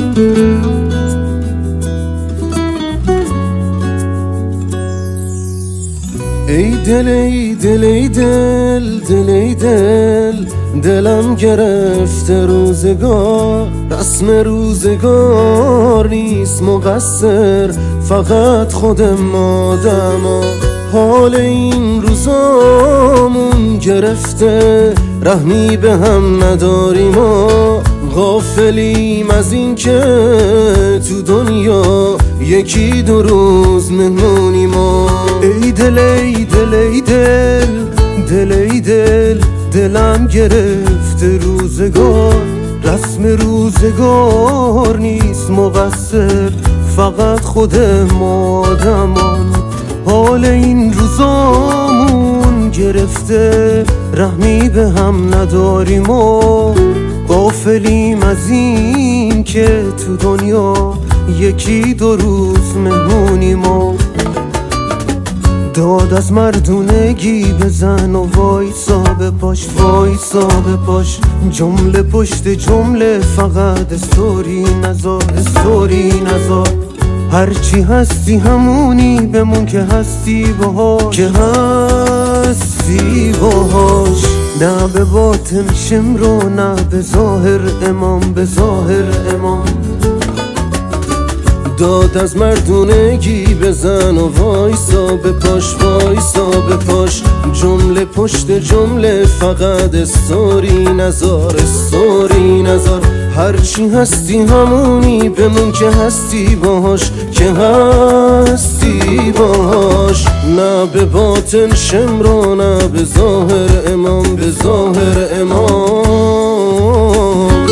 ای دل ای دل ای دل دل ای دل دلم گرفته روزگار، رسم روزگار نیست مقصر فقط خود آدما. حال این روزامون گرفته رحمی به هم نداریم و غافلیم از این که تو دنیا یکی دو روز مهمونیم. ای دل ای دل ای دل دل ای دل دلم گرفته روزگار، رسم روزگار نیست مقصر فقط خود آدمان. حال این روزامون گرفته رحمی به هم نداریم و غافلیم از این که تو دنیا یکی دو روز مهمونیم. داد از مردونگی بزن و وایسا به پاش، وایسا به پاش، جمله پشت جمله فقط استوری نذار، استوری نذار. هرچی هستی همونی بمون که هستی باهاش، که هستی باهاش. نه به باطن شمرو نه به ظاهر امام، به ظاهر امام. داد از مردونگی بزن و وایسا به پاش، وایسا به پاش، جمله پشت جمله فقط استوری نذار، استوری نذار. هرچی هستی همونی بمون که هستی باهاش، که هستی باهاش. نه به باطن شمرو نه به ظاهر امام، به ظاهر امام.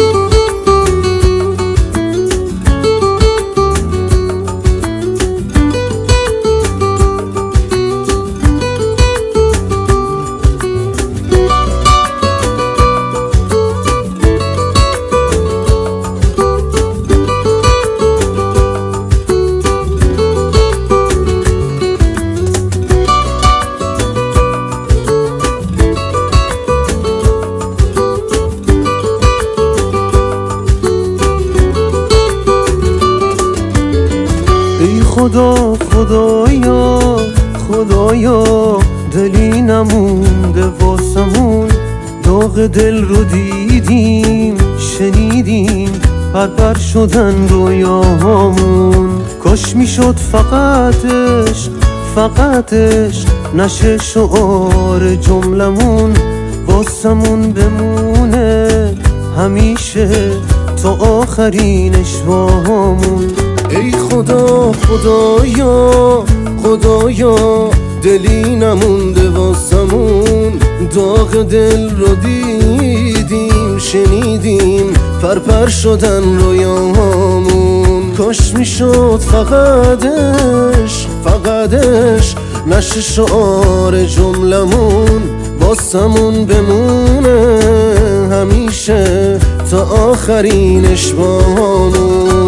ای خدا خدایا خدایا دلی نمونده واسمون، داغ دل رو دیدیم شنیدیم پرپر شدن رویاهامون. کاش میشد فقطش فقطش نشه شعار جملمون، واسمون بمونه همیشه تا آخرین اشواهامون. ای خدا خدایا خدایا دلی نمونده واسمون، داغ دل رو دیدیم شنیدیم پرپر شدن رویاهامون. کاش میشد فقطش فقطش نشه شعار جملمون، واسمون بمونه همیشه تا آخرین اشواهامون.